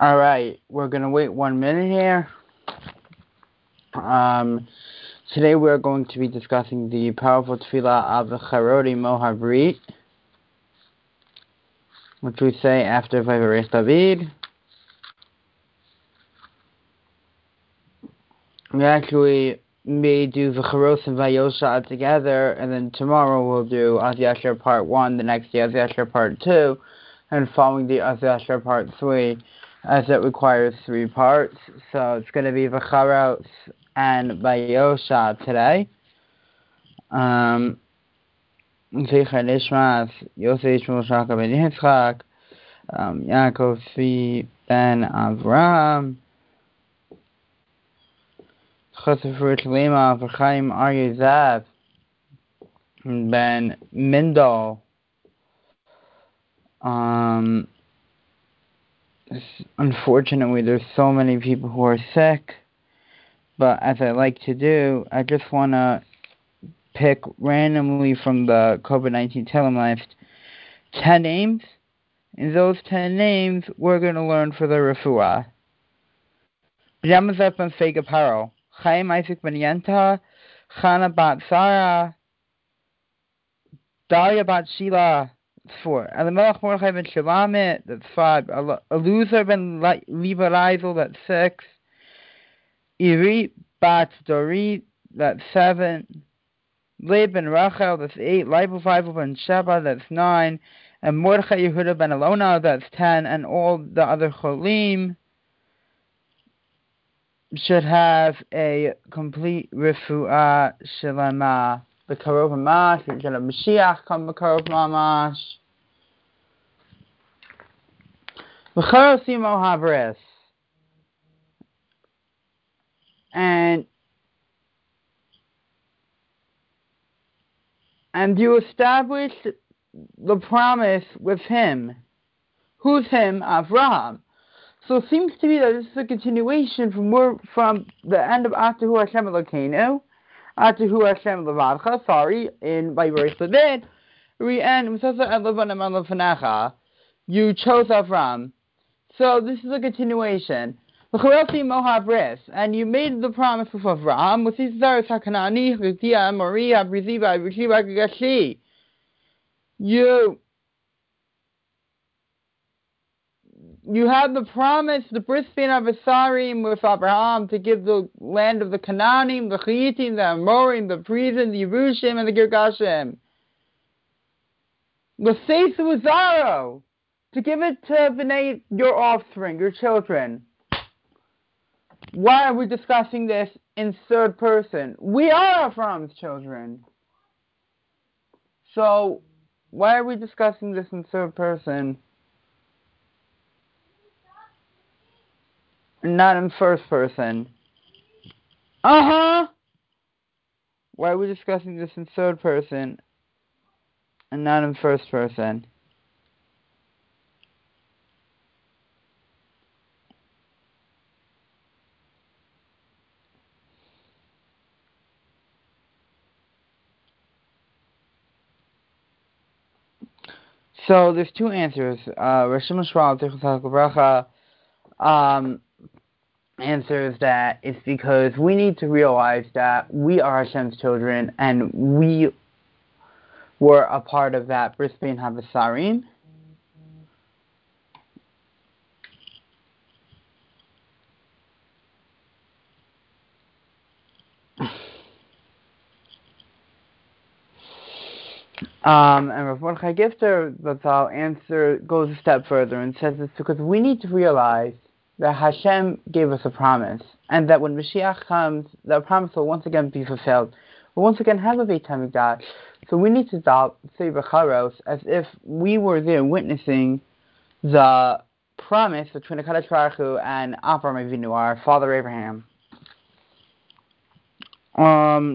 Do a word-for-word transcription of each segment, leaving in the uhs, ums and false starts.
Alright, we're gonna wait one minute here. Um, today we're going to be discussing the powerful tefillah of the Charoti Mohavrit, which we say after Vayivarech David. We actually may do the Charos and Vayosha together, and then tomorrow we'll do Az Yasher Part one, the next day Az Yasher Part two, and following the Az Yasher Part three, as it requires three parts. So it's going to be the Charos and Vayosha today. Um, Zecher Nishmas, Yosef Shmuel Shaka ben Yitzchak, um, Yaakov Tzvi ben Avram, Chosef Ruth Lima, Chaim Aryeh Zav, Ben Mindel. Um, unfortunately, there's so many people who are sick, but as I like to do, I just want to pick randomly from the COVID nineteen Telem list ten names. In those ten names, we're going to learn for the refuah. B'yamazet ben Sega Paro, Chaim Isaac ben Yenta, Chana bat Sarah, Dalia bat Sheila, that's four. Elimelech Mordechai ben Shalamit, that's five. Eluzar ben Levi Reisel, that's six. Iri bat Dorit, that's seven. Leib ben Rachel, that's eight. Leibel Feivel ben Sheba, that's nine. And Mordechai Yehuda ben Elona, that's ten. And all the other Cholim should have a complete refuah shalama. The Karov Mamash, we're going to Mashiach come the Karov Mamash. The Charosimo Havris. And and you established the promise with him. Who's him? Avraham. So it seems to me that this is a continuation from more, from the end of Atahu Hashem Elokeinu, Atahu Hashem Levadcha, sorry, in Vayivarech David, we end Mesasa et Levanim Lefanecha. You chose Avram. So this is a continuation. V'charoti Mohavris, and you made the promise with Avram, with Yisrael Hakanani, Chizia, Maria, Briziva, Rishiva, Gashi. You You had the promise, the bris bein Avisarim with Abraham to give the land of the Canaanim, the Chayitim, the Amorim, the Prizim, the Yerushim, and the Girgashim. The Seis Uzaro, to give it to B'nai, your offspring, your children. Why are we discussing this in third person? We are Abraham's children. So, why are we discussing this in third person? Not in first person. Uh-huh! Why are we discussing this in third person and not in first person? So there's two answers. Uh, Rishon Shmuel Tichus HaKabracha um answers that it's because we need to realize that we are Hashem's children and we were a part of that Bris Bein Habasarim. Um, and Rav Mordechai Gifter, that's our answer, goes a step further and says it's because we need to realize that Hashem gave us a promise, and that when Mashiach comes, that promise will once again be fulfilled. We'll once again have a Beit HaMikdash. So we need to stop, say B'charos, as if we were there witnessing the promise between HaKadosh Baruch Hu and Avraham Avinu, our father Abraham. Um,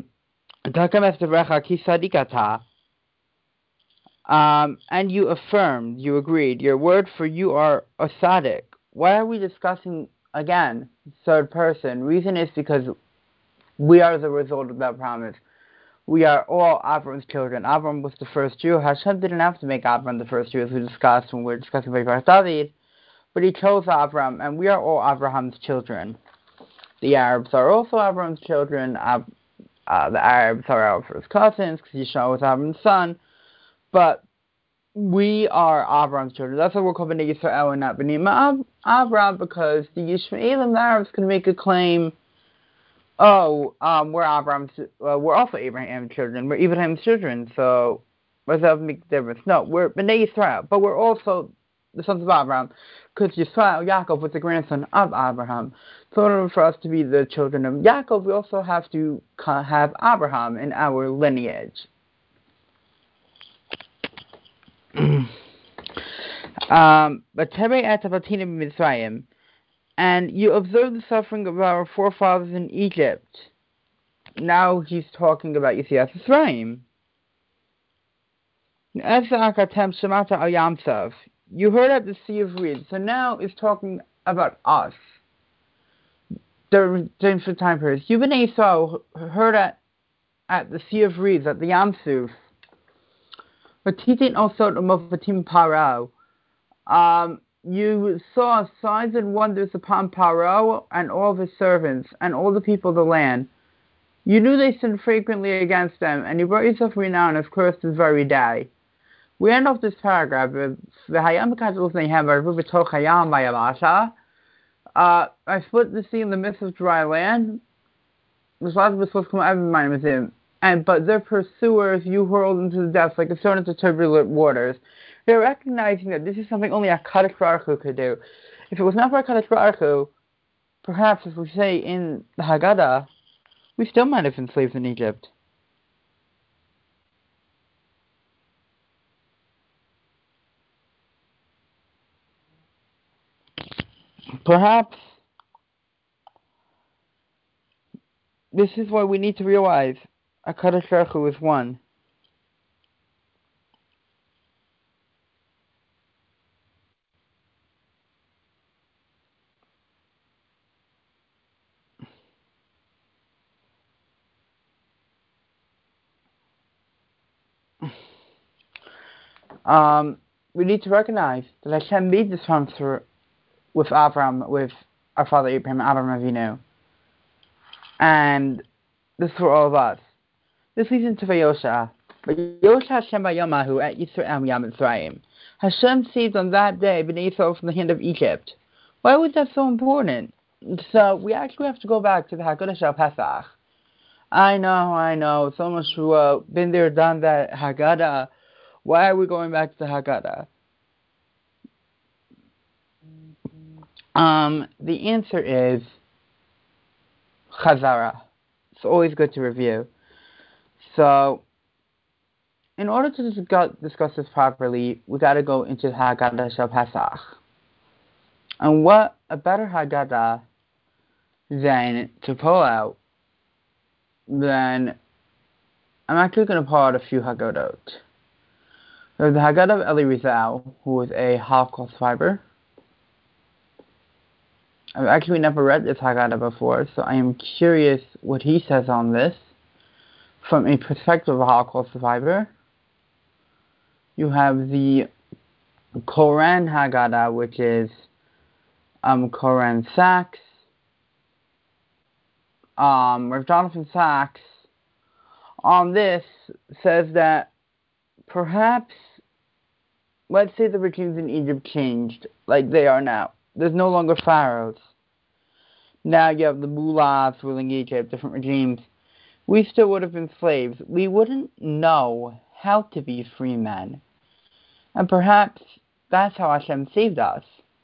Um, and you affirmed, you agreed, your word for you are a tzaddik. Why are we discussing, again, third person? Reason is because we are the result of that promise. We are all Avram's children. Avram was the first Jew. Hashem didn't have to make Avram the first Jew, as we discussed when we were discussing Vayivarech David. but he chose Avram, and we are all Abraham's children. The Arabs are also Abraham's children. Uh, uh, the Arabs are Abraham's cousins, because Yishmael was Abraham's son. But we are Abraham's children. That's why we're called Bnei Yisrael and not Bnei Ab- Abraham, because the Yishmaelim, the Arabs, can make a claim, oh, um, we're Abraham's, uh, we're also Abraham's children. We're Abraham's children, so what does that make a difference? No, we're Bnei Yisrael, but we're also the sons of Abraham, because Yisrael, Yaakov, was the grandson of Abraham. So in order for us to be the children of Yaakov, we also have to have Abraham in our lineage. um, but and you observe the suffering of our forefathers in Egypt. Now he's talking about Yetzias Mitzrayim. You heard at the Sea of Reeds, so now it's talking about us. During the time period, you Bnei Yisrael heard at at the Sea of Reeds, at the Yam Suf. Um, you saw signs and wonders upon Paro and all of his servants and all the people of the land. You knew they sinned frequently against them, and you brought yourself renown as cursed this very day. We end off this paragraph with uh, I split the sea in the midst of dry land. And but their pursuers you hurled into the depths like a stone into turbulent waters. They're recognizing that this is something only a Kadosh Baruch Hu could do. If it was not for a Kadosh Baruch Hu, perhaps, as we say in the Haggadah, we still might have been slaves in Egypt. Perhaps this is why we need to realize a Kadosh Baruch Hu is one. Um, we need to recognize that Hashem made this promise with Abraham, with our father Abraham, Abraham Avinu. And this is for all of us. This leads into Vayosha. Vayosha Hashem Bayamahu at Yisrael Yam Mitzrayim. Hashem saved on that day Bnei Yisrael from the hand of Egypt. Why was that so important? So we actually have to go back to the Haggadah Shel Pesach. I know, I know, so much who uh, been there, done that Haggadah. Why are we going back to the Haggadah? Um, the answer is Chazara. It's always good to review. So, in order to discuss, discuss this properly, we got to go into Haggadah Shel Pesach. And what a better Haggadah than to pull out than I'm actually going to pull out a few Haggadot. There's the Haggadah of Eli Rizal, who was a Holocaust survivor. I've actually never read this Haggadah before, so I am curious what he says on this from a perspective of a Holocaust survivor. You have the Koren Haggadah, which is um, Koren Sachs. Um, Rav Jonathan Sachs on this says that perhaps, let's say the regimes in Egypt changed like they are now. There's no longer pharaohs. Now you have the mullahs ruling Egypt, different regimes. We still would have been slaves. We wouldn't know how to be free men. And perhaps that's how Hashem saved us.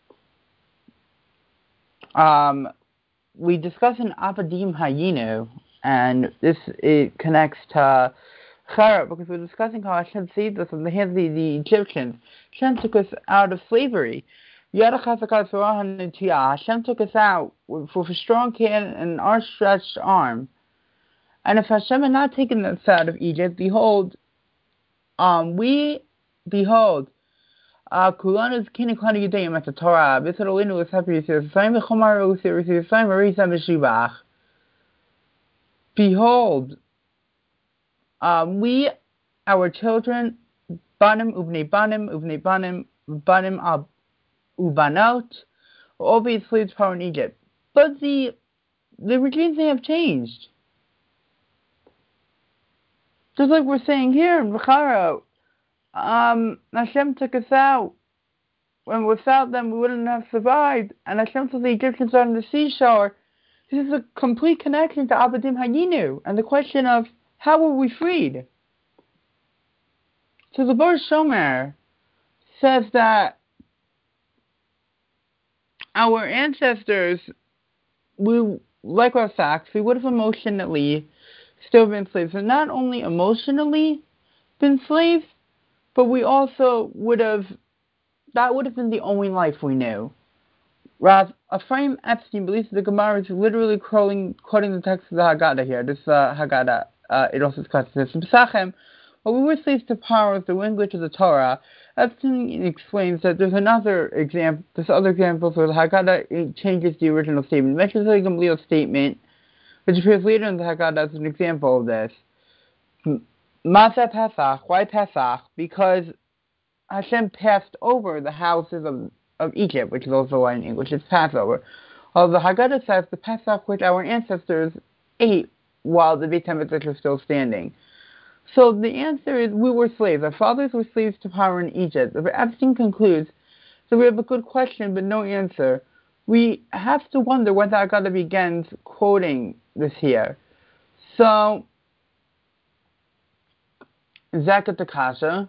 Um, we discuss in Avadim Hayinu, and this it connects to Chara, because we're discussing how Hashem saved us from the hands of the, the Egyptians. Hashem took us out of slavery. Hashem took us out with a strong hand and our stretched arm. And if Hashem had not taken us out of Egypt, behold, um, we, behold, Kulana's kini klani yudayim at the Torah, B'tzarolinu was happy to see us, V'chomar Usi, Usi, Marisa Meshivach. Behold, um, we, our children, Banim, Ubnei Banim, Ubnei Banim, Banim Ab, ubanot, will all be enslaved to power in Egypt. But the the regimes they have changed. Just like we're saying here in Bukhara, um, Hashem took us out. And without them, we wouldn't have survived. And Hashem told the Egyptians on the seashore. This is a complete connection to Abadim Hayinu and the question of how were we freed? So the Bar Shomer says that our ancestors, we like our facts, we would have emotionally still been slaves. And not only emotionally been slaves, but we also would have, that would have been the only life we knew. Rav Ephraim Epstein believes the Gemara is literally quoting, quoting the text of the Haggadah here. This uh, Haggadah, uh, it also discusses this. In Pesachim, while we were slaves to power of the language of the Torah, Epstein explains that there's another example, there's other examples where the Haggadah changes the original statement. It mentions the Gamliel statement, which appears later in the Haggadah as an example of this. Masa Pesach, why Pesach? Because Hashem passed over the houses of of Egypt, which is also why in English it's Passover. Although the Haggadah says the Pesach which our ancestors ate while the Beit HaMikdash was still standing. So the answer is we were slaves. Our fathers were slaves to power in Egypt. But Epstein concludes, so we have a good question but no answer. We have to wonder when the Haggadah begins quoting this here. So, Zakat Akasha,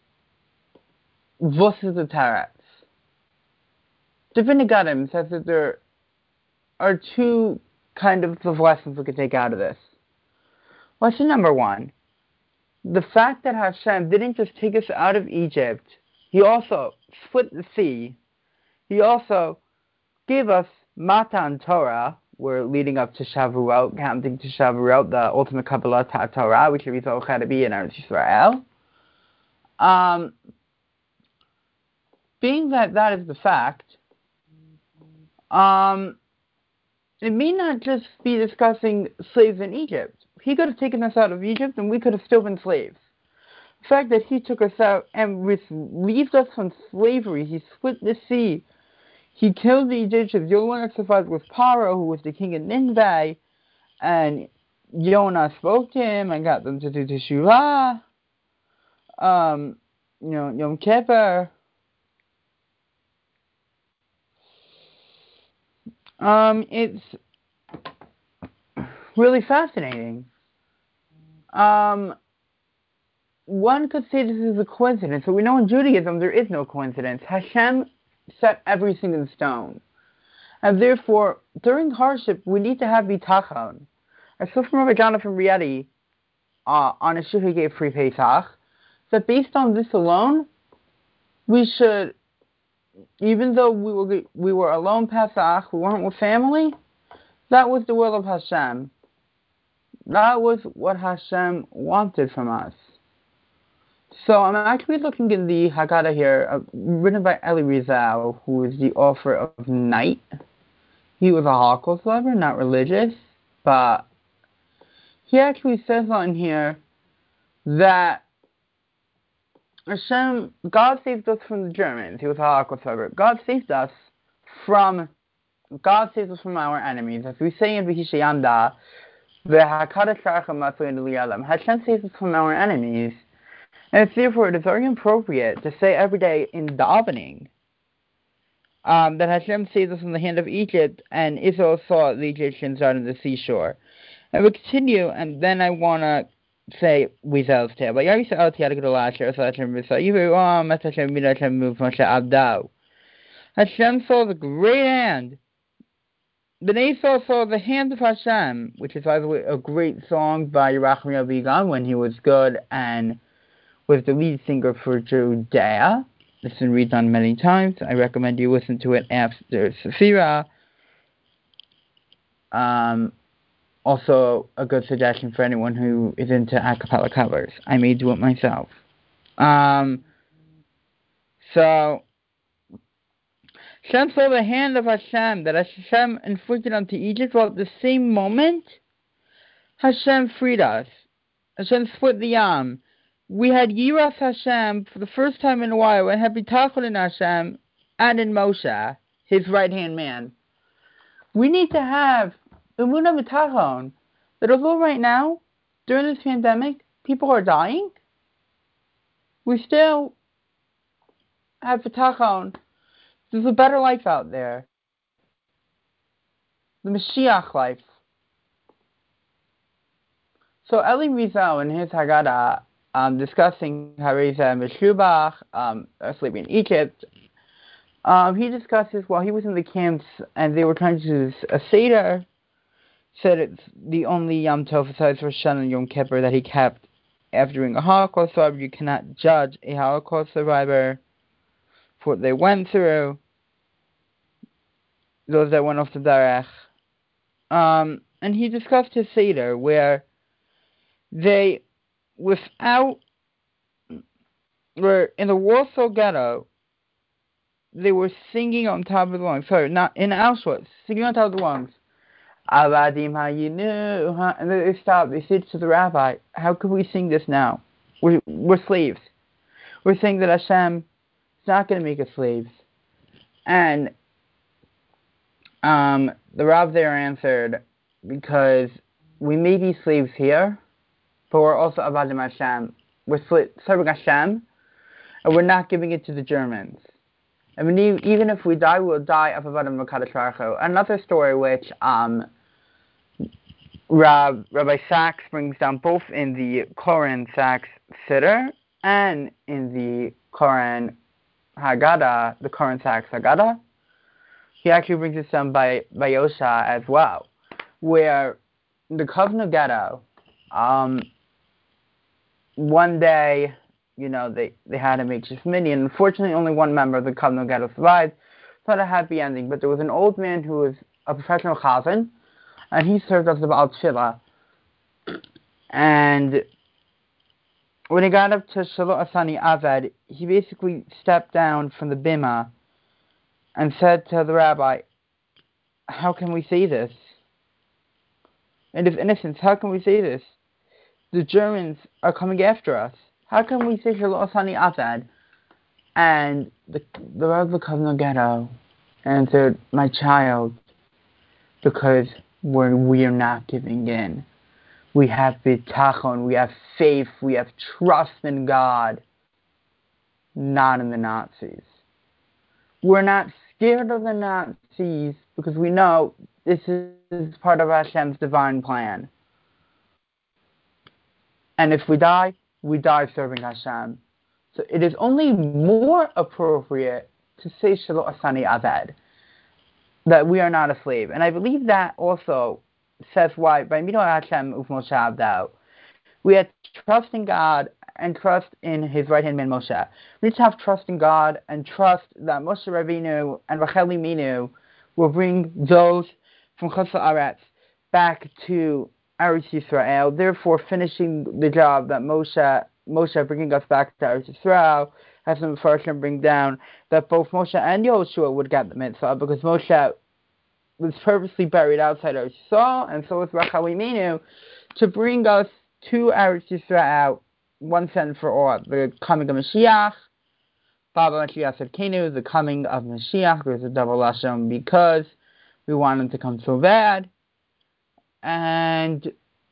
Vos is the Teretz. Different Nagadim says that there are two kind of lessons we could take out of this. Lesson number one, the fact that Hashem didn't just take us out of Egypt, He also split the sea. He also gave us Matan Torah. We're leading up to Shavuot, counting to Shavuot, the ultimate Kabbalah Torah, which is all to be in Eretz Yisrael. Um, being that that is the fact, Um, it may not just be discussing slaves in Egypt. He could have taken us out of Egypt and we could have still been slaves. The fact that he took us out and relieved us from slavery, he split the sea, he killed the Egyptians. The only one that survived was Paro, who was the king of Nineveh, and Jonah spoke to him and got them to do Teshuvah, um, you know, Yom Kippur. Um, it's really fascinating. Um, one could say this is a coincidence, but we know in Judaism there is no coincidence. Hashem set everything in stone. And therefore, during hardship, we need to have bitachon. I saw from Rabbi Jonathan Rietti, uh, on a shir he gave free Pesach, that based on this alone, we should, even though we were we were alone Pesach, we weren't with family, that was the will of Hashem. That was what Hashem wanted from us. So I'm actually looking in the Haggadah here, uh, written by Eli Rizal, who is the author of Night. He was a Holocaust lover, not religious, but he actually says on here that Hashem, God saved us from the Germans. He was a Holocaust lover. God saved us from, God saved us from our enemies. As we say in V'hishayanda, Hashem saves us from our enemies. And it's therefore it is very appropriate to say every day in davening um, that Hashem saved us from the hand of Egypt, and Israel saw the Egyptians out on the seashore. And we'll continue, and then I want to say Wizel's tale. But Hashem saw the great hand. B'nai Yisrael saw the hand of Hashem, which is, by the way, a great song by Yerachim Avigan when he was good and was the lead singer for Judea. It's been read on many times. I recommend you listen to it after Sefira. Um, also, a good suggestion for anyone who is into a cappella covers. I may do it myself. Um, so, Hashem saw the hand of Hashem that Hashem inflicted onto Egypt, while at the same moment, Hashem freed us. Hashem split the Yam. We had Yiras Hashem for the first time in a while, and had Bitachon in Hashem, and in Moshe, his right-hand man. We need to have Emunah B'tachon, that although right now, during this pandemic, people are dying, we still have B'tachon. There's a better life out there. The Mashiach life. So Eli Rizal in his Haggadah, um, discussing Hareza Meshubach, um, sleeping in Egypt, um, he discusses while he was in the camps and they were trying to do a Seder, said it's the only Yom Tov besides Rosh Hashanah and Yom Kippur that he kept after doing a Holocaust survivor. You cannot judge a Holocaust survivor for what they went through. Those that went off the Derech. Um, and he discussed his Seder where they, without, were in the Warsaw Ghetto, they were singing on top of the lungs. Sorry, not in Auschwitz, singing on top of the lungs. Avadim hayinu, and they stopped. They said to the rabbi, "How could we sing this now? We're we're slaves. We're saying that Hashem is not going to make us slaves." And um, the Rav there answered, "Because we may be slaves here, but we're also Avadim Hashem. We're serving Hashem, and we're not giving it to the Germans. I mean, even if we die, we'll die of Avadim Makadosh Baruch Hu." Another story which um, Rab, Rabbi Sachs brings down both in the Koren Sachs Siddur and in the Koren Haggadah, the Koren Sachs Haggadah. He actually brings this down by, by Yosha as well, where the Kovno Ghetto, um, one day, you know, they, they had a makeshift mini, and unfortunately only one member of the Kovno Ghetto survived. It's not a happy ending, but there was an old man who was a professional chazan, and he served as the Baal Tefillah. And when he got up to Shiloh Asani Aved, he basically stepped down from the bima and said to the rabbi, "How can we say this? And of innocence, how can we say this? The Germans are coming after us. How can we say Shiloh Asani Aved?" And the, the Rabbi of the Ghetto answered, "My child, because we're, we are not giving in. We have bitachon, we have faith, we have trust in God, not in the Nazis. We're not scared of the Nazis because we know this is part of Hashem's divine plan. And if we die, we die serving Hashem. So it is only more appropriate to say Shiloh Asani Aved, that we are not a slave." And I believe that also says why, by Mito Hashem Uf Moshe Avdao, we had trust in God and trust in his right-hand man Moshe. We need to have trust in God and trust that Moshe Rabbeinu and Rachel Imenu will bring those from Chutz La'aretz back to Eretz Yisrael, therefore finishing the job that Moshe, Moshe bringing us back to Eretz Yisrael, has some Mepharshim bring down that both Moshe and Yoshua would get the mitzvah, because Moshe was purposely buried outside Eretz Yisrael, and so was Rachel Imenu, to bring us to Eretz Yisrael once and for all. The coming of Mashiach, Baba Mashiach Tzidkenu, the coming of Mashiach. There's a double lashon because we want him to come so bad, and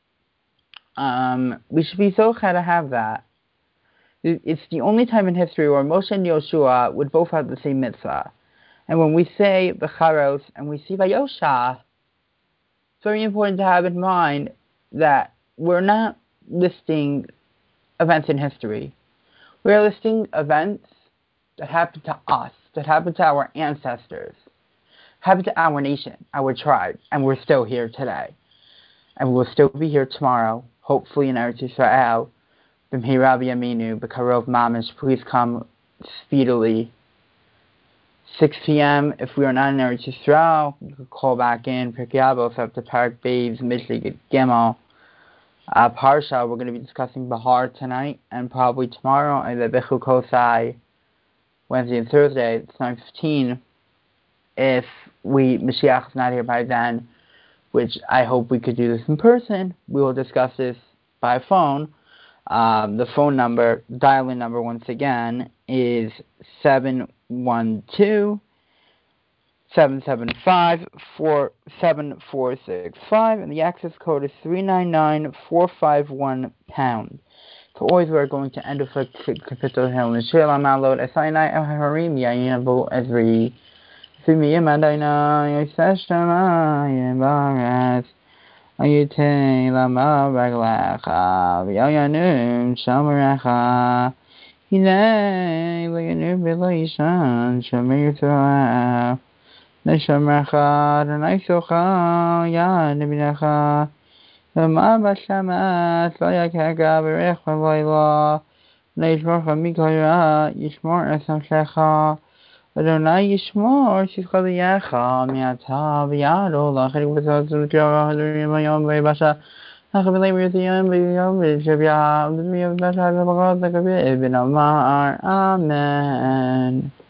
um, we should be so glad to have that. It's the only time in history where Moshe and Yoshua would both have the same mitzvah. And when we say Becharos and we see Vayosha, it's very important to have in mind that we're not listing events in history. We're listing events that happened to us, that happened to our ancestors, happened to our nation, our tribe, and we're still here today. And we'll still be here tomorrow, hopefully in Eretz Yisrael. B'mhira b'yaminu, b'karov mamish, please come speedily. six p.m. If we are not in Eretz Yisrael, you can call back in. Pirkei Avos after Parak Beis, Mishlei Gimel. Uh, Parsha, we're going to be discussing Bahar tonight and probably tomorrow, and the Bechuk Kosai Wednesday and Thursday. It's nine fifteen. If we Mashiach is not here by then, which I hope we could do this in person, we will discuss this by phone. Um, the phone number, dial-in number once again, is seven one two, seven seven five, four seven four six five, and the access code is three nine nine four five one pound. So always we're going to end with a capital hill and share my load as I night of Harim Yainabo Ezri. Simi Madina, Yasashama, Yabaras, Ayute Lama Baglacha, Yayanum, Shamaracha, Hile, Layanur Bilishan, Shamirta, Neshamacha, Naisocha, Yanabinacha. ומה בשמת לא יקגע ברך ובלילה לישמורך מכל רע ישמור אסמכך אדוני ישמור שפחה בירך מעתה ויעד הולך ובצעות זולקיה הדברים היום ויבשה אך בלי ברציון ביום ושביה ובמי ובשה ובגות לקבל בן אמר אמן